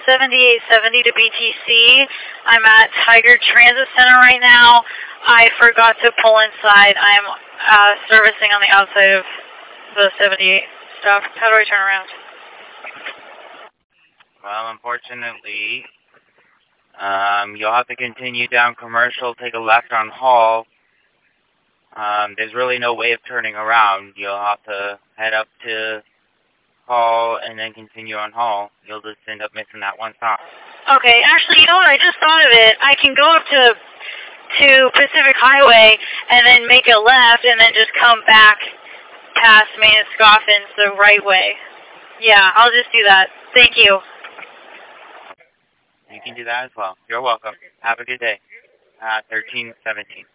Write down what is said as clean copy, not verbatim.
7870 to BTC. I'm at Tiger Transit Center right now. I forgot to pull inside. I'm servicing on the outside of the 78 stuff. How do I turn around? Well, unfortunately, you'll have to continue down Commercial, take a left on Hall. There's really no way of turning around. You'll have to head up to Hall and then continue on Hall. You'll just end up missing that one stop. Okay, actually, you know what? I just thought of it. I can go up to Pacific Highway and then make a left and then just come back past Main and Scoffins the right way. Yeah, I'll just do that. Thank you. You can do that as well. You're welcome. Have a good day. 1317.